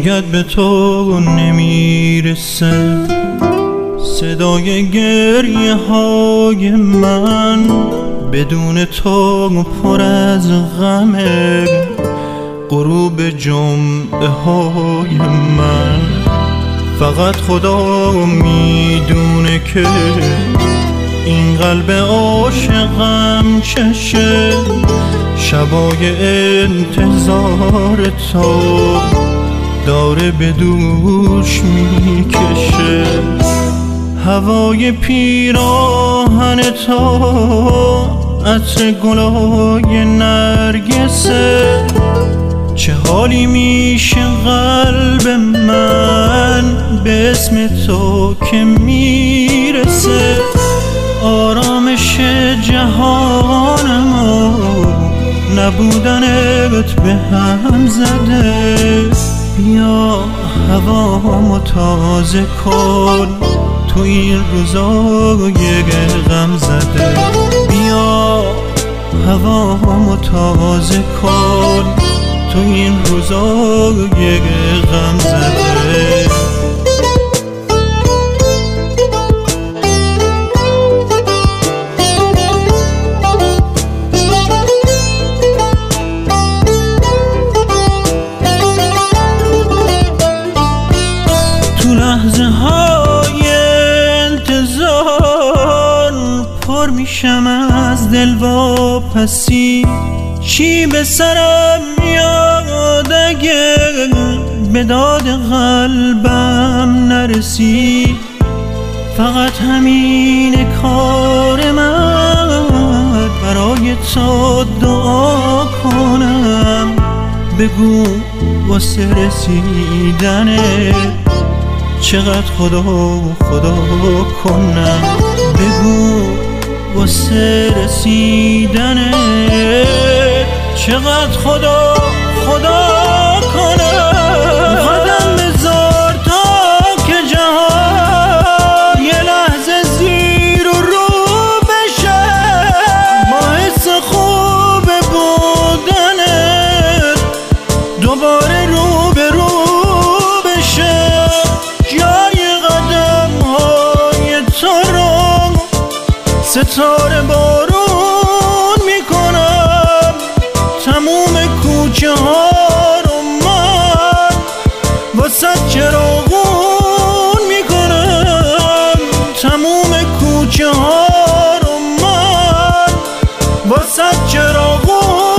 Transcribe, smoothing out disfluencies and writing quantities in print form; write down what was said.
شاید به تو نمیرسه صدای گریه های من، بدون تو پر از غمه غروب جمعه های من. فقط خدا میدونه که این قلب عاشقم چشه شبای انتظار تو داره به دوش میکشه. هوای پیراهن تو عطر گلای نرگسه، چه حالی میشه قلب من به اسم تو که میرسه. آرامش جهانم نبودنت به هم زده. بیا هوامو تازه کن تو این روزای غم زده. بیا هوامو تازه کن تو این روزای غم زده. تو لحظه های انتظار پر میشم از دلواپسی، چی به سرم میاد اگه به داد قلبم نرسی. فقط همین کار من برای تو دعا کنم. بگو واسه رسیدنه چقدر خدا کنم. بگو واسه رسیدنه چقدر خدا کنم. قدم بذار تا که جهان یه لحظه زیر و رو بشه، با حس خوب بودنت دوباره رو به رو بشه. جای قدم های تو رو ستاره بارون میکنم. تموم کوچه ها رو من واسه چراغون میکنم. تموم کوچه ها رو من واسه چراغون